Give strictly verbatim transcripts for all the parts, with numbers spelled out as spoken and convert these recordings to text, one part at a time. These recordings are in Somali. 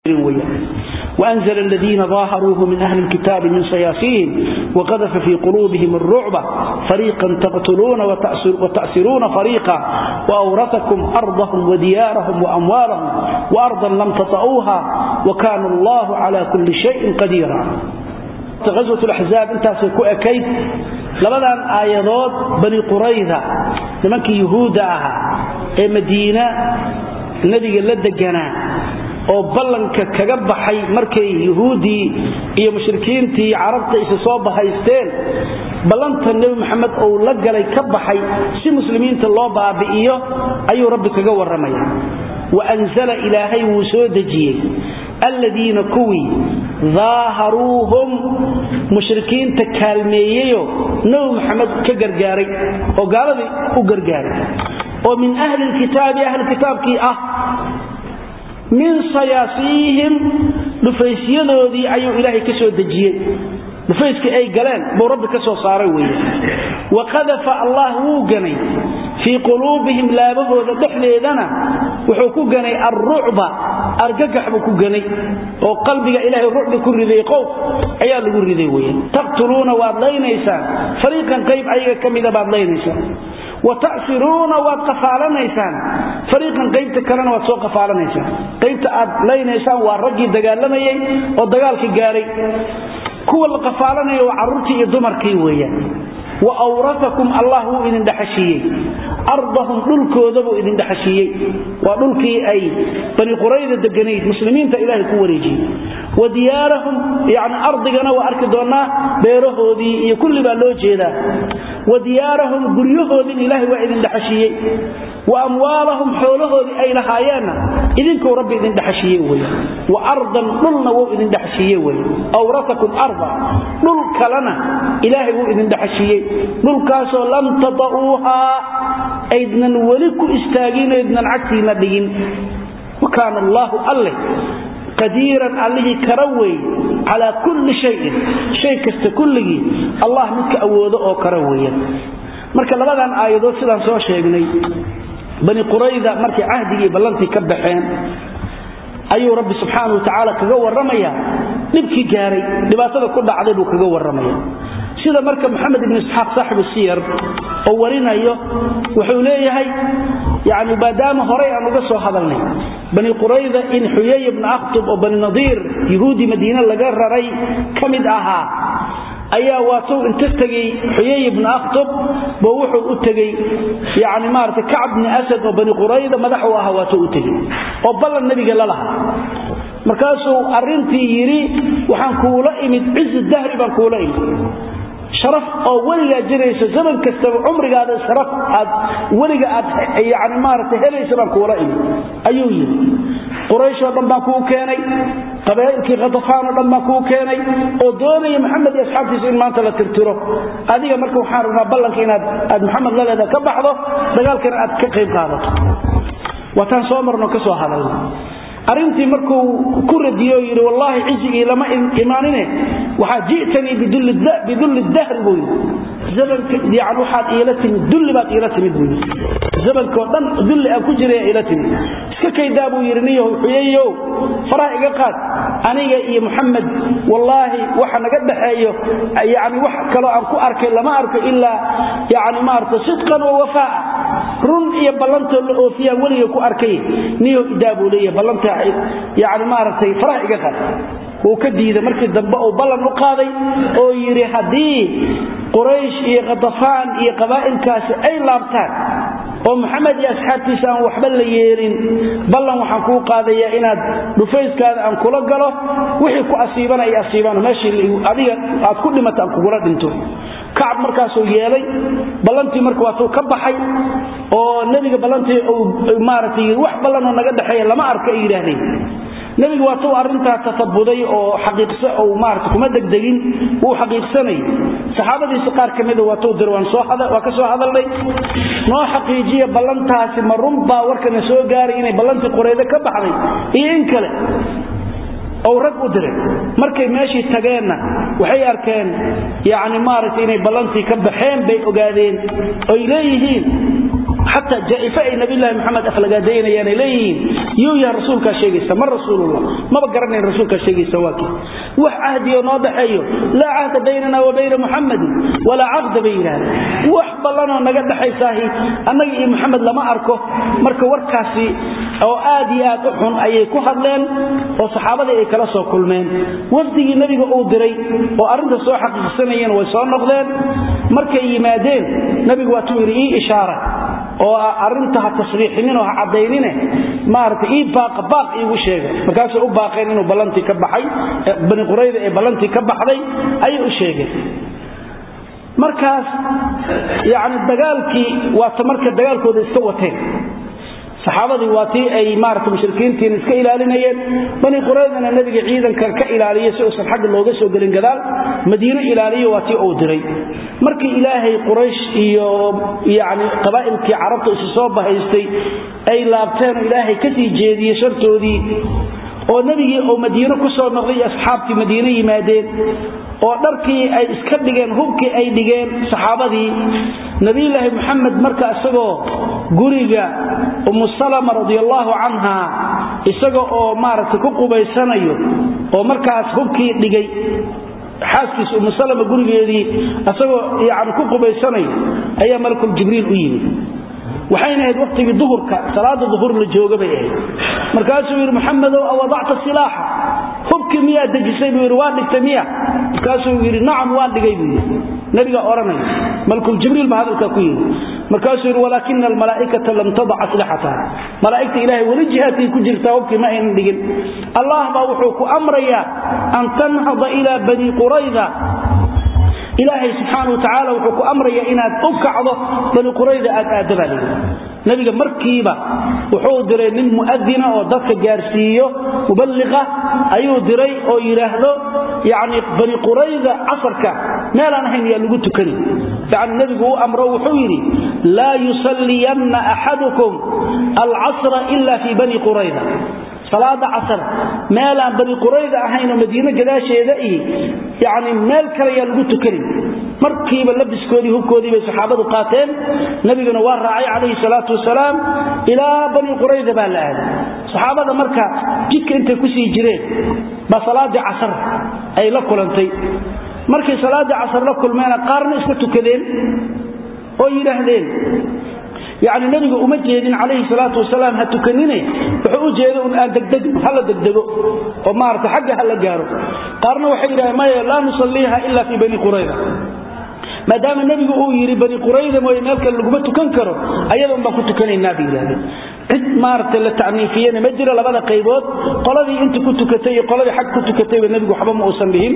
وأنزل الذين ظاهروه من أهل الكتاب من صياصيهم وقذف في قلوبهم الرعب فريقا تقتلون وتأسرون فريقا وأورثكم أرضهم وديارهم وأموالهم وأرضا لم تطئوها وكان الله على كل شيء قديرا. غزوة الأحزاب انت سيكون أكيد لبدان آيادات بني قريظة لمنك يهودها مدينة النبي قال لدقنا oo ballanka kaga baxay markay yahuudi iyo mushrikiintii carabta isu soo bahaysteen ballanta nabi maxamed oo la galay ka baxay si muslimiinta loo baabi'iyo ayuu rabbi kaga waramaya wa anzala ilaahay wuu soo dejiyay alladina kuwi zaaharuhum mushrikiinta kaalmeeyayo nabi maxamed ka gargaaray oo gaaladii u gargaaray oo min ahli alkitaab ahli kitaabkii ah من صياصيهم نفيسيدودي ايو الهي كسو دجيه نفيسك اي غلان بو رب كسو ساري ويه وقذف الله وغني في قلوبهم لابهودا دخليدنا وحو كو غني الرعب ارغغخ بو كو غني او قلبك الهي الرعب كريدي قوف ايا لو ريدي ويه تقتلون وادلينيسا فريقا قيب ايغا كميدا بادلينيسا وتأثرون وقفالنيسان فريقا قيبت كلنا وسو قفالنيسان قيبت اد لينيسان ورجي دغالميي او دغالكي غاري كو القفالني وعررتي iyo dumarkii weeyaan وأورثكم الله إذن دحشيي أرضهم دلكودبو إذن دحشيي ودلكي أي بني قريظة دقنيت مسلمين فإلهي كوريجي وديارهم يعني أرضنا وأركضنا بيرهودي كل بالوجه ذا وديارهم قريهودي إلهي وإذن دحشيي وأموالهم حولهودي أي لهايانا إذن كو ربي إذن دحشيي ويا وأرضا للنا وإذن دحشيي ويا أورثكم أرضا للك لنا إلهي وإذن دحشيي للكاسو لم تطئوها أيضنا ولكو استاقين أيضنا عكسي مدين وكان الله الله قديرا عليه كروي على كل شيء شيء كستكله الله منك أوضه أو كرويا مركا لبدان آيادات سيدان سوى شيئني بني قريظة مركا عهدي بلانتي كبحين أيو رب سبحانه وتعالى كغور رميا نبكي جاري لباسده كل عدده كغور رميا سيدا مركب محمد بن إسحاق صاحب السير أولين أيه وحوليه يعني بادام هريئا مقصوا حضرني بني قريظة إن حيي بن أخطب وبني نضير يهودي مدينة لقر ري كمد أها أيها واتو انتستقي حيي بن أخطب بوحو أتقي يعني مارت كعب بن أسد وبني قريظة مدحوا أها واتو أتقي وبلا النبي قال لها مركاسو أرنتي يري وحان كولا إمد عز الدهر بان كولا إمد شرف أو ولغا جريس زمن كستب عمرك هذا شرف ولغا يعني مارت هليس بان كولا إمد أيوه قريش ودنبا كو كيني قبائلكي غطفان ودنبا كو كيني ودوني محمد يسحابتي سين مانتا لا ترتره هذه مركو حارنا بلنك إن أد محمد للا كبحضه دقالك إن أد كقيم قادته وتان صومرنا كسوها هذا أرنتي مركو كرديو يري والله عزي لما إيمانينه وحا جئتني بدل الدهر بدل الدهر بوي زمن يعني وحاد إيلتني دل بات إيلتني بوي زمن كودن دل أكجري إيلتني سككي دابو يرنيه وحييو فرائق قاد أنيقى إيه محمد والله وحا نقد حييو يعني وحا كلو أنكو أركي لما أركي إلا يعني ما أركي صدقا ووفاء رن إيه بلانت الأوفياء ولي كو أركي نيو إدابو ليه بلانت يعني ما أركي فرائق قاد وكديده markii dambe oo balan u qaaday oo yiri hadii quraysh iyo qadafaan iyo qabaa'ilkaas ay laabtaan oo maxamed iyo asxaabtiisa aan waxba la yeelin balan waxaan ku qaadaya inaad dhufayskaada aan kula galo wixii ku asiibana ay asiibana meeshii adiga aad ku dhimataan ku gula dhinto kacab markaas uu yeelay balantii markii waa ka baxay oo nabiga balantii uu maartay wax balan oo naga dhaxay lama arkay yiraahdeen nabiga waa tuu arinta tasabuday oo xaqiiqso oo maarta kuma degdegin uu xaqiiqsanay saxaabadiisa qaar kamid ah waa tuu dirwan soo hada waa ka soo hadalay noo xaqiijiye balantaasi marumba warkana soo gaaray inay balantii Qurayda ka baxday iyo in kale oo rag u diray markay meeshii tageenna waxay arkeen yaani maarta inay balantii ka baxeen bay ogaadeen oo leeyihiin حتى جائفة نبي الله محمد أخلقا دينا يعني ليه يو يا رسولك شيغيسا ما رسول الله ما بقرني رسولك شيغيسا واكي wax ahdi oo noo dhaxeeyo la ahda baynana wa bayna muhammad wala aqd baynana wax balana naga dhaxaysahi annaga iyo muhammad lama arko marka warkaasi oo aad iyo aad u xun ayay ku hadleen oo saxaabada ay kala soo kulmeen wafdigii nabiga uu diray oo arinta soo xaqiiqsanayeen way soo noqdeen markay yimaadeen nabigu waa tuu yiri ishaara oo arinta tasriixinin oo cadeynine maarta ii baaq baaq iigu sheegay markaas uu baaqeen inuu balanti ka baxay bani qurayda ee balanti ka baxday ay u sheegay markaas yaani dagaalkii waa marka dagaalkooda iska wateen saxaabadii waatii ay maarta mushrikiintiin iska ilaalinayeen bani quraydana nabiga ciidanka ka ilaaliyay si uu xaq looga soo galin gadaal madiina ilaaliyo waatii uu diray markii ilaahay quraysh iyo yaani qabaa'ilkii carabta isu soo bahaystay ay laabteen ilaahay ka sii jeediyay shartoodii oo nabiga oo madiina ku soo noqday asxaabtii madiina yimaadeen oo dharkii ay iska dhigeen hubkii ay dhigeen saxaabadii nabi ilaahi maxamed marka asagoo guriga ummu salama radiyallahu anha isagoo oo maartay ku qubaysanayo oo markaas hubkii dhigay xaaskiis ummu salama gurigeedii asagoo yaani ku qubaysanayo ayaa malakul jibriil u yimid waxayna ahayd waqtigii duhurka salaada duhur la jooga bay ahayd markaasuu yiri maxamed oo wadacta silaaha hubki miya dajisay buu yiri waa dhigtay miya markaasuu yiri nacam waan dhigay buu nabiga oranay malakul jibriil ma hadalka ku yiri markaasuu yiri walakin al malaa'ikata lam tad'a aslahataha malaa'ikta ilaahi wali jihati ku jirta hubki ma aynan dhigin allah baa wuxuu ku amraya an tanhada ila bani qurayza إلهي سبحانه وتعالى وحكو أمري إناد أبكعضه بني قريظة أدبا لي نبي مركيبة وحو دري من مؤذنة وضدك جارسية مبلغة أيو دري أو يرهده يعني بني قريظة عصرك ما لا نحن يلقوت كريم يعني النبي هو أمره وحويري لا يصلين أحدكم العصر إلا في بني قريظة صلاة عصر مالا بني قريظة أحين مدينة قداشة يدئي يعني مال كريا لقوت كريم مركيبا لبس كودي هو كودي بسحابة قاتل نبي نوار رعي عليه الصلاة والسلام إلى بني قريظة بالآن صحابة مركا جيك انت كسي جرين بصلاة عصر أي لكل انتي مركي صلاة عصر لكل مانا قارن اسكتو كذين ويرهدين يعني النبي أمجد عليه الصلاة والسلام هتكنيني وحقو جيدون أن دقدقوا هلا دقدقوا وما أرت حقها هلا جاروا قارنوا وحيرا ما لا نصليها إلا في بني قريظة ما دام النبي يري بني قريظة ما ينالك اللقمة كنكروا أيضا ما كنت كنين النبي هذا ما أرت للتعنيفيين مجرى لبدا قيبات قال لي أنت كنت كتي قال لي حق كنت كتي والنبي حبا مؤسن بهم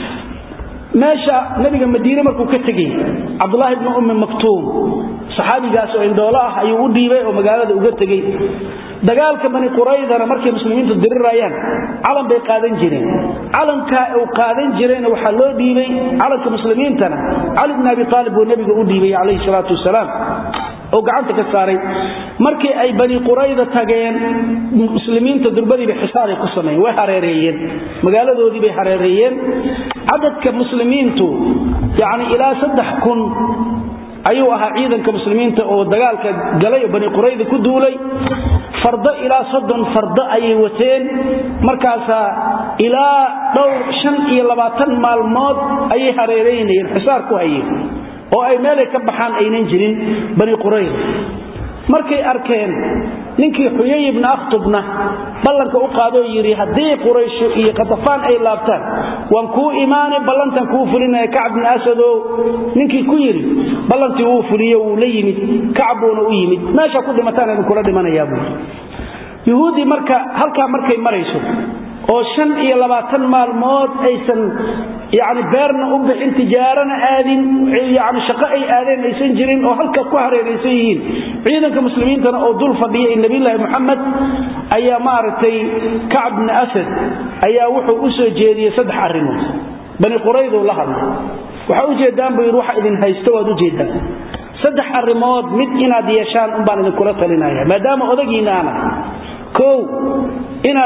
ماشى نبي المدينة مركو كتجي عبد الله بن أم مكتوم صحابي قاسوا عند الله أيوه ديبه ومقالة وقتجي دجال كبني قريظة أنا مركي مسلمين تدري رأيان علم بيقادن جرين علم كا وقادن جرين وحلو ديبه علم كمسلمين تنا علي بن أبي طالب والنبي قول ديبه عليه الصلاة والسلام وقعنت كساري مركي أي بني قريظة تجين مسلمين تدربني بحصار قصمين وحريريين مقالة ذي بحريريين عدد كمسلمين تو يعني إلى صدح كن أيها عيدا كمسلمين تو دجال كجلي بني قريظة كدولي فرد إلى صدن فرد أيوتين مركزا إلى دور شن إلى باتن مال مود أي حريرين الحصار كوهين oo ay meel ka baxaan aynan jirin bani qurayza markay arkeen ninkii xuyay ibn akhtubna ballanka u qaado yiri hadii quraysh iyo qatafaan ay laabtaan waan ku iimaanay ballantan ku fulinay kacb ibn asad ninkii ku yiri ballantii uu fuliyo uu la yimid kacbuna u yimid meesha ku dhimataan in kula dhimanayaa buu yahuudi marka halka markay marayso oo shan iyo labaatan maalmood aysan يعني بيرنا أم بحين تجارنا آذين يعني شقائي آذين ليسن جرين أو هلك كهري ليسيين عيدا كمسلمين تنا أو دول فضيئ النبي الله محمد أيا مارتي كعب بن أسد أيا وحو أسو جيدي سدح الرموز بني قريظة والله وحو جيدان بيروح إذن هيستوى دو جيدان سدح الرموز مد إنا ديشان أمبان إذن كرة لنا ما دام أدقينا أنا كو إنا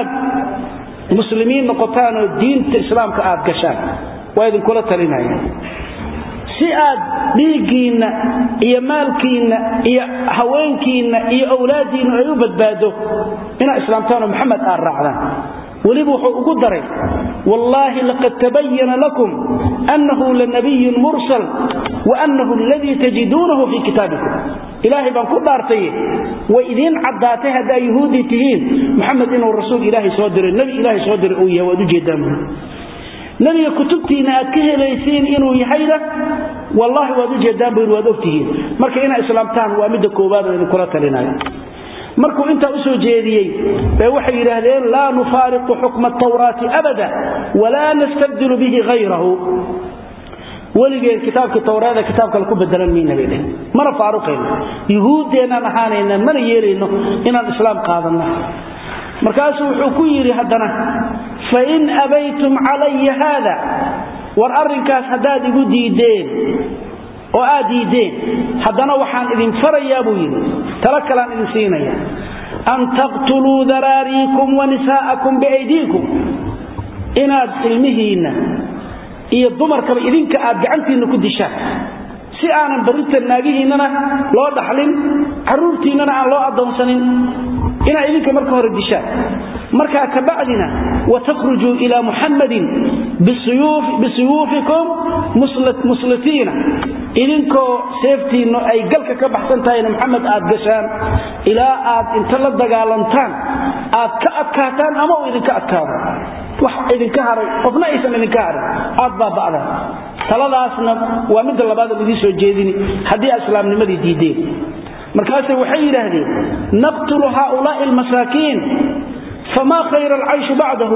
مسلمين نقطان دين الإسلام كآب قشان وإذن كل تلينايا سياد ديقين إيا مالكين إيا هوينكين إيا أولادين أيوبت بادو إنا إسلامتان محمد آل رعلا ولبو قدري والله لقد تبين لكم أنه لنبي مرسل وأنه الذي تجدونه في كتابكم إلهي بان قدرتي وإذين عداته هذا يهودي تهين محمد إنه الرسول إلهي صدر النبي إلهي صدر أويه ودجي دمه نبي كتبتينا أكيه ليسين إنه يحيله والله ودجي دمه ودفتهين مركا إنا إسلامتان وأمد كوبانا لنكرة لنا markuu inta u soo jeediyay bay waxay yiraahdeen la nufaariqu hukm at-tawrati abada wala nastabdilu bihi ghayrahu waligay kitaabka tawraada kitaabka ku bedelan miina leeyahay mana faaruqeen yahuudeena ahaanayna mana yeerayno inaan islaam qaadano markaas wuxuu ku yiri hadana fa in abaytum alayya hada war arrinkaas hadaad igu diideen oo aad diideen hadana waxaan idin farayaa buu yiri tala kala idin siinaya an taqtulu dararikum wa nisaakum biaydikum inaad ilmihiina iyo dumarka idinka aad gacantiina ku dishaan si aanan barinta naagihiinana loo dhaxlin caruurtiinana aan loo adoonsanin ina idinka marka hore dishaan marka ka bacdina wa takhruju ila muhammadin bisuyuf bisuyufikum muslat muslatina idinko seeftiino ay galka ka baxsantahay maxamed aad gashaan ila aad inta la dagaalantaan aad ka adkaataan ama idinka adkaado wax idinka haray qofna aysan idinka haray aad baabada taladaasna waa mid labaad oo idin soo jeedini hadii islaamnimadii diideen markaas waxay yiraahdeen naqtulu haula'i almasakin fama khayra al'aysh ba'dahu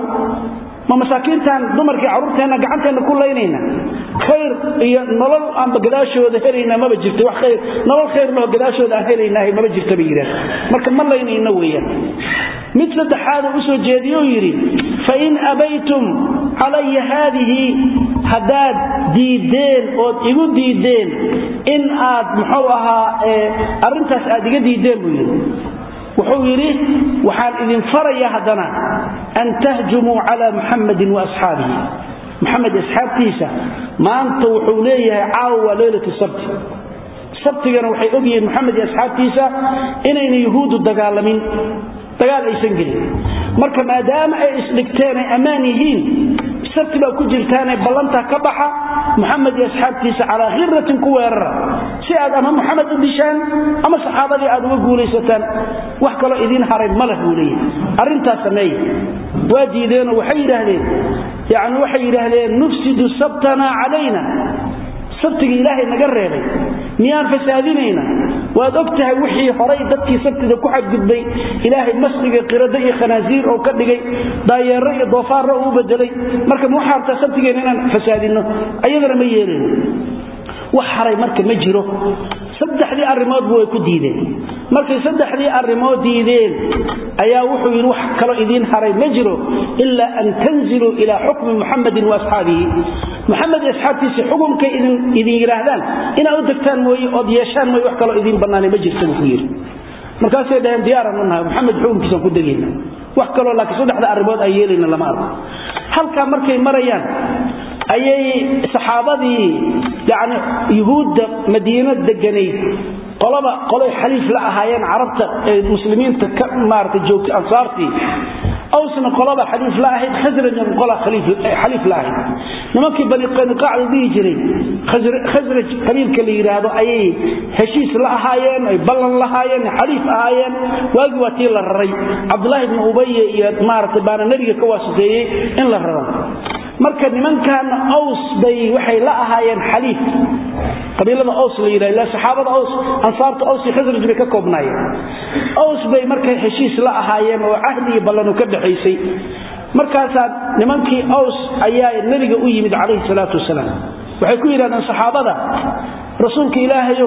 ma masaakiintan dumarkii caruurteena gacanteena ku leeynayna khayr iyo nolol aan bagadaashooda helayna ma jirto wax khayr nolol khayr loo gadaashooda helayna ma jirto biirad marka ma leeynayna weeyaan mid saddexaad u soo jeediyo yiri fa in abaytum alayya hadhihi hadad diideen oo igu diideen in aad muxuu ahaa arintaas aad iga diideen buu yiri wuxuu yiri waxaan idin faraya hadana an tahjumu ala muhammadin wa ashabihi muhammad ashabtiisa maanta wuxuu leeyahay caawa leelatu sabt sabtigana waxay ogyihiin muhammad ashabtiisa inayna yahuudu dagaalamin dagaal aysan gelin marka maadaama ay isdhigteen ay amaan yihiin sabti baa ku jirtaan ay ballanta ka baxa muhammad iyo asxaabtiisa ala khiratin ku weerara si aad ama muhammad u dishaan ama saxaabadii aad uga guulaysataan wax kale idin haray malaha weeyay arintaas sameey waadiideen waxay yiraahdeen yaani waxay yiraahdeen nufsidu sabtana alayna sabtiga ilaahay naga reebay miyaan fasaadinayna waad ogtahay wixii horay dadkii sabtida ku xadgudbay ilaahay masriga qirada iyo khanaasiir oo ka dhigay daayeero iyo doofaar oo u bedelay marka muxaarta sabtigeena inaan fasaadino ayadana ma yeelin wax haray marka ma jiro saddexdii arimood way ku diideen markay saddexdii arimood diideen ayaa wuxuu yiri wax kale idin haray ma jiro illa an tanzilu ila hukm muhammadin wa ashabihi muhammad iyo asxaabtiisa xukunka idin idin yiraahdaan ina u dagtaan mooyee oo yeeshaan mooyee wax kale idin banaanay ma jirto ku yiri markaas ay dhahan diyaaran u nahay muhammad xukunkiisa ku dagayna wax kale laakiin saddexda arimood ay yeelayna lama arko halka markay marayaan ayay saxaabadii yaani yahuudda madiina deganay qolaba qolay xaliif la ahaayeen carabta ee muslimiinta ka maartay joogtay ansaartii awsna qolaba xaliif la ahayd khazraj qola xaliif xaliif la ahayd nimankii bani qanuqaa dhigi jiray khazraj qabiilka la yiraahdo ayay heshiis la ahaayeen ay ballan la ahaayeen xaliif ahaayeen waagi watii la raray abdullah ibn ubay iyo maartay baana nabiga ka waasiteeyay in la raro marka nimankan aws bay waxay la ahaayeen xaliif qabiilada aws la yiraahdo la saxaabada aws ansaarta aws khazraj bay ka koobnaayeen aws bay markay heshiis la ahaayeen oo ahdi ballan ka dhaxaysay markaas nimankii aws ayaa nabiga u yimid kaleey salaatu wasalaam waxay ku yiraahdeen saxaabada rasuulka ilaahayow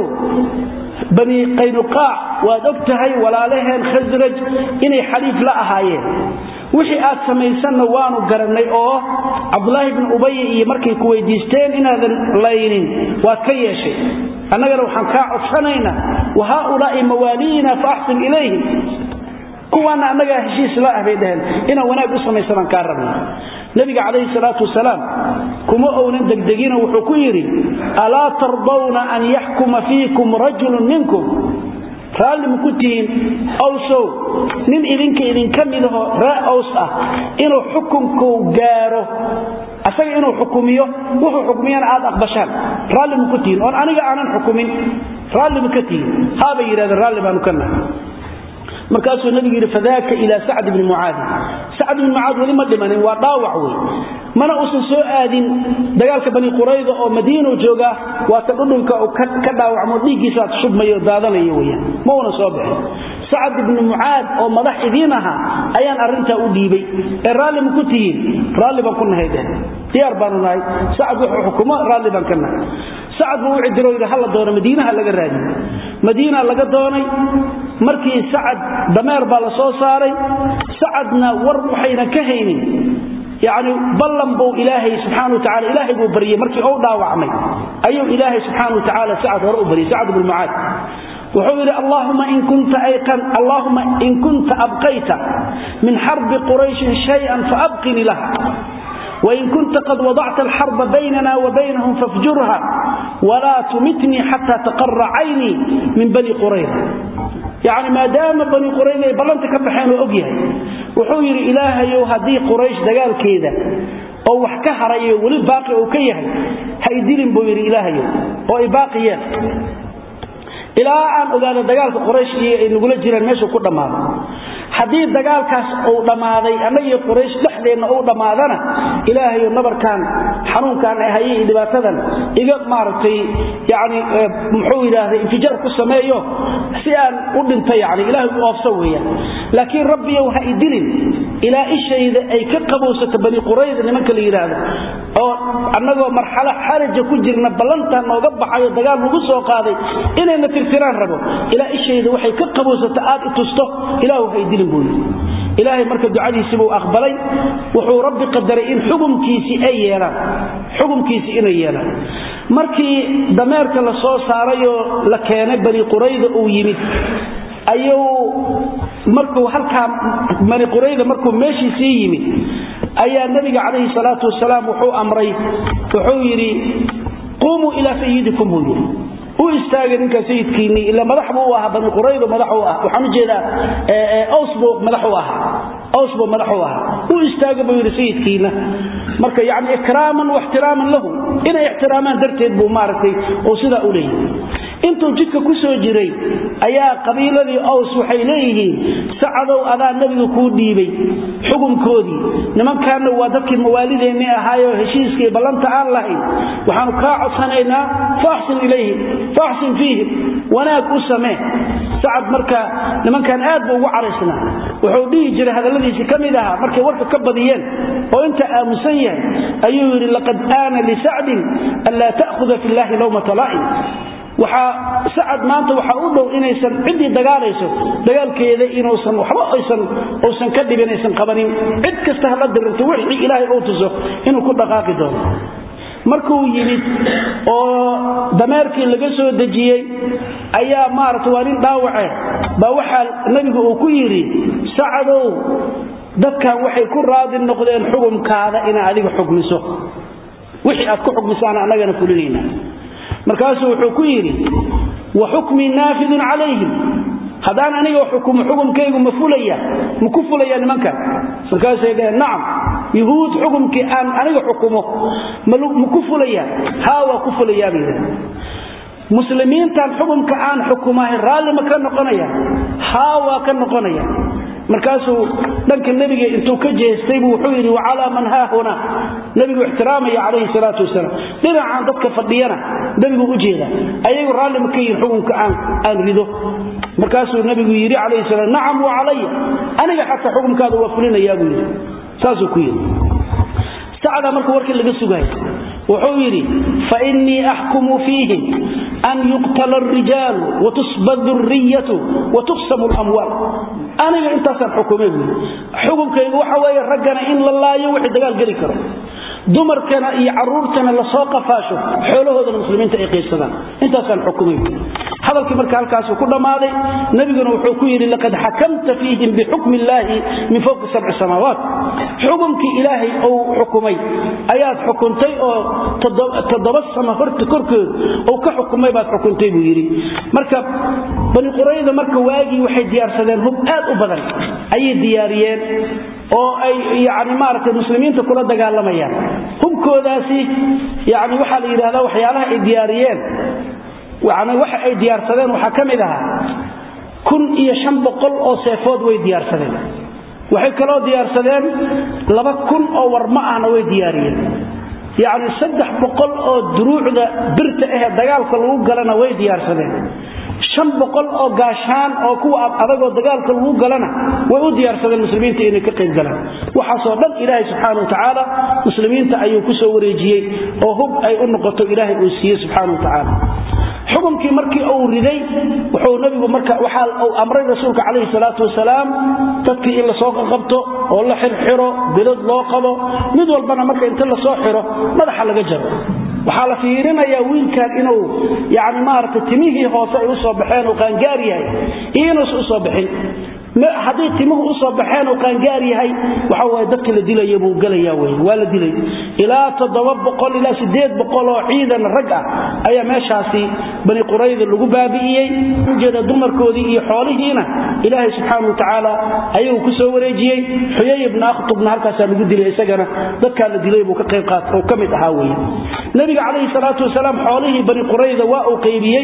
bani qaynuqa waad ogtahay walaalaheen khazraj inay xaliif la ahaayeen wixii aad sameeysan waanu garanay oo abdullah ibn ubay iyo markay ku weydiisteen inaadan laynin waad ka yeeshay annagana waxaan ka codsanaynaa wa haula'i mawalina fa ahsin ilayhim kuwana annaga heshiis la ahaydeen ina wanaag u sameeysan ka rabnaa nabiga calayhi salaatu wasalaam kuma oonan degdegina wuxuu ku yiri ala tardawna an yahkuma fiikum rajulun minkum raalli mukutiin awso nin idinka idin kamidaho raa'os ah inuu xukunku gaaro asaga inuu xukumiyo wuxuu xukumiyana aad aqbashaan raalli mukutiin oo aniga aanan xukumin raalli mukutiin haba yiraahdo raalli baan kana markaasuu nabiga yiri fadaaka ila sa'd ibn mu'adh sa'd ibn mu'adh wali ma dhimanin waa dhaawac way mana uusan soo aadin dagaalka bani qurayda oo madiino jooga waa ta dhulka oo ka dhaawacmo dhiigiisa shubmayo daadanayo weeyaan ma wana soo bixin sa'd ibn mu'adh oo madax idinaha ayaan arinta u dhiibay ee raalli ma ku tihiin raalli baan ku nahaydeen diyaar baan nahay sa'd wuxuu xukumo raalli baan kana sa'd uu cidiro ila hal doona madiinaha laga raadi madiina laga doonay markii sa'd dameer baa la soo saaray sa'dna war waxayna ka haynin يعني بلن بو إلهي سبحانه وتعالى إلهي بو بريه مركي أو داوعمي أيو إلهي سبحانه وتعالى سعد ورأو بريه سعد بن معاذ وحول اللهم إن كنت أيقن اللهم إن كنت أبقيت من حرب قريش شيئا فأبقني لها وإن كنت قد وضعت الحرب بيننا وبينهم فافجرها ولا تمتني حتى تقر عيني من بني قريظة يعني ما دام بني قريظة بلنت كبحين وأقيها وحوير إلهي هدي قريش دقال كيدا أو وحكها رأيه ولي باقي أوكيها هيدين بوير إلهي أو باقيات إلى أن أقال دقال قريش نقول جيران ماشي كل ماذا حديث دقال كاس أو دماذي أمي قريش لحظين أو دماذنا إلهي النبر كان حنون كان هاي دباتذا إذا مارتي يعني محو إلهي انفجار كسمايه سيان قدنت يعني إلهي أفسويا لكن ربي يوحي دلين إلى إشي أي كقبوسة بني قريظ لمن كان يراده أو أنه مرحلة حرجة كجرنا بلنتا وقبح على دقال مقصة وقاضي إنا نترسران ربو إلى إشي وحي كقبوسة آد تسته إلهي وحي دلين بولي إلهي مركز دعالي سبو أقبلي وحو ربي قدر إن حكم كيسي أيانا حكم كيسي إن أيانا مركي دمارك لصوص ساريو لكيان بني قريظة أو يمد أيو مركو هلكا بني قريظة مركو ماشي سي يمد أيا النبي عليه الصلاة والسلام وحو أمري وحو يري قوموا إلى سيدكم يري u istaagay ninka sayidkiini ila madaxbu u ahaa bani quraydo madaxu ah waxaan u jeedaa ee awsbo madaxu ah awsbo madaxu ah u istaagay buu sayidkiina marka yaani ikraaman wa ihtiraaman lahu ina ihtiraaman darteed buu maartay oo sida u leeyahay intuu jidka ku soo jiray ayaa qabiiladii aws waxay leeyihiin sacadow adaa nabiga ku dhiibay xukunkoodii nimankaana waa dadkii mawaalideena ahaayo heshiiskii balanta aan lahayn waxaan ka codsanaynaa faahsin ilayhi faahsin fihi wanaag u samee sacad marka nimankan aad buu ugu caraysna wuxuu dhigi jiray hadaladiisa kamid aha markay warka ka badiyeen oo inta aamusan yahay ayuu yiri laqad aana li sa'd an la ta'khudha fi allahi lawmata la'in waxa sacad maanta waxa u dhow inaysan cidii dagaalayso dagaalkeeda inuusan waxba aysan oosan ka dhibinaysan qabanin cid kasta hal dirinto wixii ilaahay uu tuso inuu ku dhaqaaqi doono markuu yimid oo dameerkii laga soo dajiyay ayaa maartay warin dhaawace ba waxa nabigu uu ku yiri sacadow dadkan waxay ku raadin noqdeen xukunkaada in adiga xukmiso wixii aad ku xukmisana anagana fulinayna markaasuu wuxuu ku yiri wa hukmi naafidun alayhim hadaan aniga xukumo xukumkaygu ma fulaya ma ku fulaya nimanka markaasay dhaheen nacam yahuud xukumkii aan aniga xukumo ma ku fulaya hawa ku fulaya biidan muslimiintan xukumka aan xukumahay raali ma ka noqonaya hawa ka noqonaya markaasuu dhanka nabiga intuu ka jeestay buu wuxuu yiri wala man haahuna nabigu ixtiraamaya calayhi salaatu wasalaam dhinacan dadka fadhiyana nabigu u jeeda ayagu raali ma ka yihiin xukunka aan aan rido markaasuu nabigu yiri calayhi salaam nacam wa alayya aniga xataa xukunkaada waa fulinaya buu yiri saasuu ku yiri saada markuu warkii laga sugay wuxuu yiri fa inni ahkumu fihi an yuqtala ar-rijal wa tusbadu ar-riyatu wa tuqsamu al-amwal aniga intaas xukumay xukumkaygu waxa weeye ragana in la laayo wixii dagaal gali karo dumarkana iyo caruurtana la soo qafaasho xoolahooda muslimiinta ay qeybsadaan intaasaan xukumay hadalkii marka halkaas ku dhamaaday nabiguna wuxuu ku yiri laqad hakamta fiihim bi hukmi illaahi min fawqi sab'i samaawaat xukumki ilaahi oo xukumay ayaad xukuntay oo toddoba sama horta korkood oo ka xukumay baad xukuntay buu yiri marka bani qurayda marka waagi waxay diyaarsadeen hub aad u badan ay diyaariyeen oo ay yaani maartay muslimiinta kula dagaalamayaan hubkoodaasi yaani waxa la yiraahdaa waxyaalaha ay diyaariyeen waxana waxa ay diyaarsadeen waxa kamid ah kun iyo shan boqol oo seefood way diyaarsadeen waxay kala diyaarsadeen laba kun oo warma ahna way diyaariyeen yaani saddex boqol oo duruucda birta ah dagaalka lagu galana way diyaarsadeen shan boqol oo gaashaan oo kuwa adagoo dagaalka lagu galana way u diyaarsadeen muslimiinta inay ka qayb galaan waxa soo dhan Ilaahay subhanahu wa ta'ala muslimiinta ayuu ku soo wareejiyay oo hub ay u noqoto Ilaahay uu siiyay subhanahu wa ta'ala xukumkii markii uu riday wuxuu nabigu marka waxa uu amray rasuulka kaleey salaatu wasalaam dadkii in la soo qabto oo la xirxiro bilad loo qabo mid walbana marka inta la soo xiro madaxa laga jaro waxa la fiirinayaa wiilkan inuu yaani maarta timihii hoose ay u soo baxeen oo qaangaar yahay inuu u soo bixin ma hadii timuhu u soo baxeen oo qaangaar yahay waxa way dadka la dilayo buu galaya way waa la dilay ila toddoba boqol ila sideed boqol oo ciidan rag ah ayaa meeshaasi bani qurayda lagu baabi'iyay jeeda dumarkoodii iyo xoolihiina Ilaahay subhanahu wa ta'ala ayuu ku soo wareejiyay Huyay ibn Akhtab halkaas lagu dilay isagana dadka la dilay buu ka qayb qaatay oo kamid ahaa way nabiga kaleey salaatu wasalaam xoolihii bani qurayda waa uu qaybiyay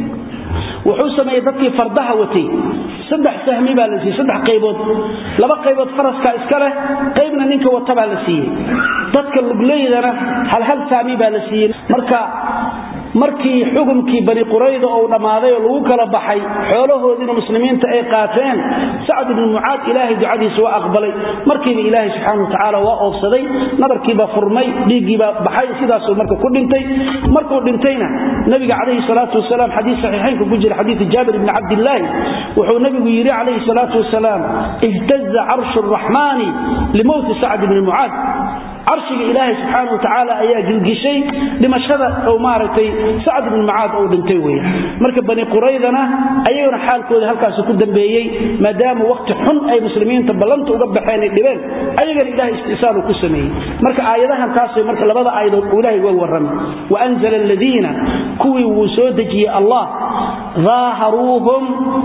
wuxuu sameeyay dadkii fardaha watay saddex sahmi baa la siiyay saddex qaybood laba qaybood faraska iska leh qaybna ninka wata baa la siiyay dadka lugleydana hal hal sahmi baa la siiyay marka markii xukumkii bani qurayda oo dhamaaday oo lagu kala baxay xoolahoodina muslimiinta ay qaateen Sa'd ibn Mu'adh Ilaahay ducadiisa waa aqbalay markii Ilaahay subhanahu wa ta'ala waa oofsaday nabarkiiba furmay dhiigiiba baxay sidaas oo marka ku dhintay markuu dhintayna nabiga kaleey salaatu wasalaam xadiis saxiixayn ku jira xadiis Jaabir ibn Abdullah wuxuu nabigu yiri kaleey salaatu wasalaam ihtazza 'arshu ar-rahmani limawt Sa'd ibn Mu'adh arshiga Ilaahay subhanahu wa ta'ala ayaa gilgishay dhimashada oo maartay Sa'd ibn Mu'adh oo dhintay weeyaan marka bani quraydana ayaguna xaalkooda halkaas ku dambeeyay maadaama waqti xun ay muslimiinta balanta uga baxeen dhibeen ayagana Ilaahay istisaal ku sameeyay marka aayadahan taas marka labada aayadood Ilaahay waa waramay wa anzala alladheena kuwi wuu soo dejiyay Allah ظاهروهم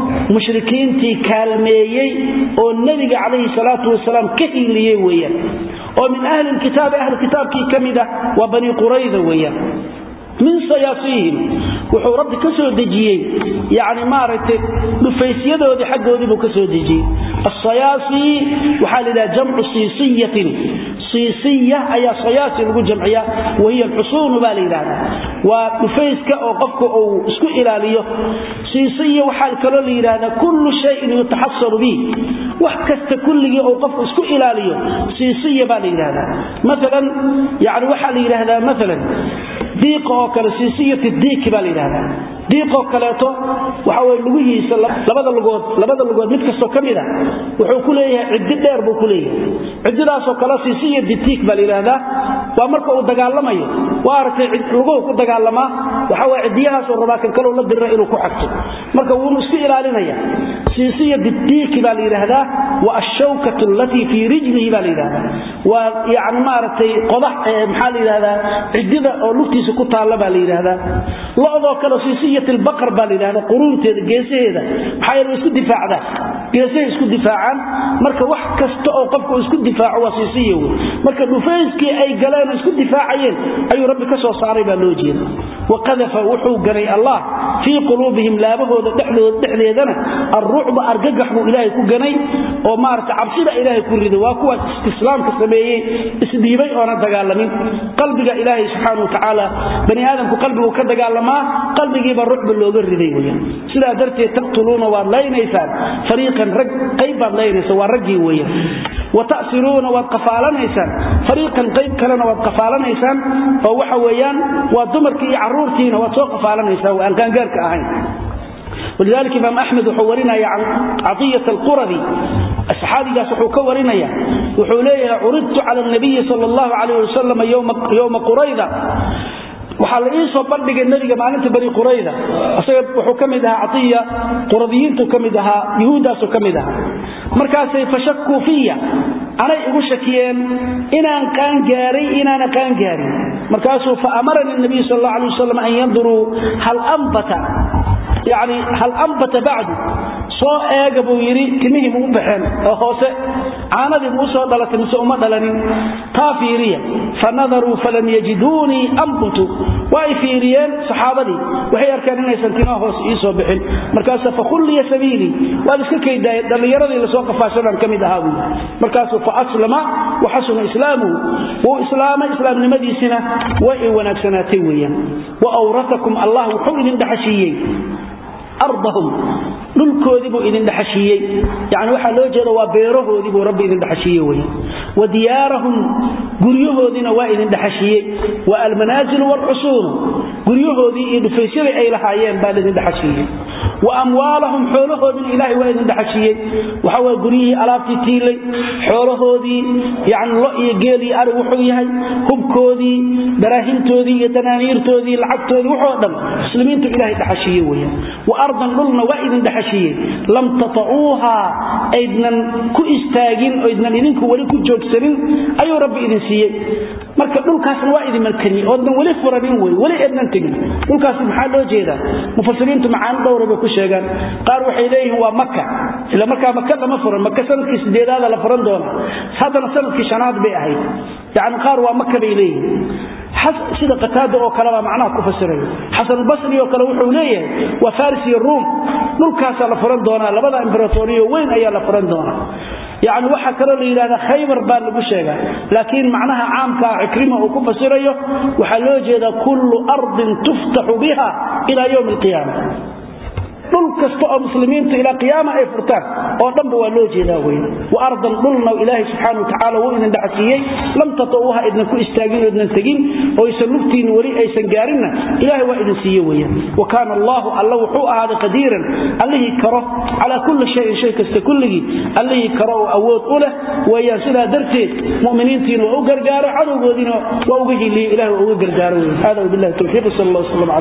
مشركينتي كالميي oo nabiga kaleey salaatu wasalaam ka hiliyay weeyaan oo min ahli الكتاب اهل الكتاب كي كميده وبني قريظه وياه من سياسيهم وحو رب كسو دجيي يعني مارته دفيسيدودي حقودي بو كسو دجيي السياسي وحال الى جمع سيسيه سيسيه اي سياسي لو جمعيه وهي الحصون باليران ودفيسك او قفك او اسكو الاليو سيسيه وحال كلو ليراده كل شيء يتحصل به وحكست كلي او قفك اسكو الاليو سيسيه باليران مثلا يعني وحال يراده مثلا ديقه kala siisiyada diik baa leeyahay diiqo kaleeto waxa way lugihiisa labada lugood labada lugood mid kasto kamida wuxuu ku leeyahay cid dheer buu ku leeyahay cididaas oo kala siisiyada diik baa leeyahay waa marka uu dagaalamayo waa arkay cid lugood ku dagaalama waxa way cidiyahaas oo rabaa kan kale la diray inuu ku xaqto marka uu isku ilaalinaya siisiyada diik baa leeyahay wa ash-shawkatu allati fi rijlihi baa leeyahay wa yaani maartay qodax maxaa leeyahay cidida oo lugtiisa ku taala baa leeyahay loodo kala siisiyada البقر بالله قرونته geesaheeda maxay isku difaacda geesaha isku difaacan marka wax kasto oo qofku isku difaaco wasiisiyo marka dhufayskii ay galeen isku difaacayeen ayuu rabbi ka soo saaray baa loo jeedo waqadafa wuxuu garay Allah fi qulubihim laabahooda dhaxdooda dhaxdeedana ar-ru'ba argagax buu Ilaahay ku ganay oo maarta cabsida Ilaahay ku rido waa kuwa islaamka sameeyay isdiibay oo na dagaalamin qalbiga Ilaahay subhanahu wa ta'ala bani aadamku qalbigu ka dagaalama qalbigiiba ruuxba looga riday weeyaan sida darteed taqtuluuna wa laynaysaan fariiqan rag qayb laynaysa waa ragii weeyaan wa ta'siruuna wa qafaalanaysaan fariiqan qayb kalena waa qafaalanaysaan oo waxa weeyaan waa dumarkii iyo caruurtiina waa soo qafaalanaysaan oo aan gaangaarka ahayn ولذلك إمام أحمد وحورنا عن عطية القرظي الصحابي قاس وحورنا وحوليه عرضت على النبي صلى الله عليه وسلم يوم يوم قريظة waxaa la ii soo bandhigay nabiga maalinta bari qurayda asaga wuxuu kamid ahaa atiya quradiyiintu kamid ahaa yahuudaasu kamid ahaa markaasay fashakku fiya anay igu shakiyeen inaan qaan gaaray inaan qaan gaarin markaasuu fa amarani nabi sallallahu alayhi wasallam an yanduru hal anbata yani hal anbata ba'du soo eega buu yiri timihii muu baxeen oo hoose aanadii muu soo dhalatay mise uma dhalanin taafiriya fanadaru falam yajiduni anbutu way fiiriyeen saxaabadii waxay arkaan inaysan timaha hoos ii soo bixin markaas fa khulliya sabili waa iska kayday dhalinyaradii la soo qafaashadan kamid ahaa markaas fa aslama wa hasuna islaamu wa islaama islaamnimadiisina way wanaagsanatay weeyaan wa awrathakum allah wuxuu idin dhaxashiyay أرضهم للكودي بو إذن دحشيي يعني وحا لو جيدا وبيرهودي بو ربي إذن دحشيي وي وديارهم غريهودينا وا إذن دحشيي والمنازل والعصور غريهودي إذن فيسيري أي لحايين بعد إذن دحشيي وأموالهم حولهودي إلهي وا إذن دحشيي وحوا غريه ألابتي تيلي حولهودي يعني رأي قيلي أروحو يهي هبكودي دراهينتودي يدنانيرتودي لعبتودي وحودم مسلمين تو إلهي دحشيي وي وأرضا للنا وإذن دحشيين لم تطعوها أيضنا كإستاجين أيضنا إذنك ولكو جوكسرين أي ربي إذن سيئ marka dhulkaasna waa idin malkani oo dan wali furanin way wali idnan tagin dhulkaas maxaa loo jeedaa mufassiriintu macaan dhowraba ku sheegan qaar waxay leeyihiin waa Makka ila marka Makka lama furan Makka sanadkii sideedaad la furan doona hadana sanadkii shanaad bay ahayd yaani qaar waa Makka bay leeyihiin حس سيد قتادة أو كلام معناه كفسره حسن البصري أو كلام وحوليه وفارسي الروم نلكاس على فرندونا لبدا إمبراطورية وين أي على فرندونا يعني واحد كرر لي هذا خيبر بال بشيء لكن معناها عام كعكرمة وكفسره وحلوجه هذا كل أرض تفتح بها إلى يوم القيامة dhul kasto oo muslimiinta ila qiyaama ay furtaan oo dhanba waa loo jeedaa weey wa ardan dhulna ilaahi subhanahu wa ta'ala wuu idin dhaxsiyay lam tatawha idin ku istaagin oo idin tagin oo aysan lugtiin wali aysan gaarinna ilaahi waa idin siiyay weeyaan wa kana allah allah wuxuu ahaada qadiran allahi karo ala kulli shay shay kasta kulligi allahi karo awood u leh weeyaan sida darteed muuminiintiina oo gargaaro cadowgoodina waa uga hiliyo ilaahi oo uga gargaaro hada billahi tawfiiq sallallahu alayhi wa sallam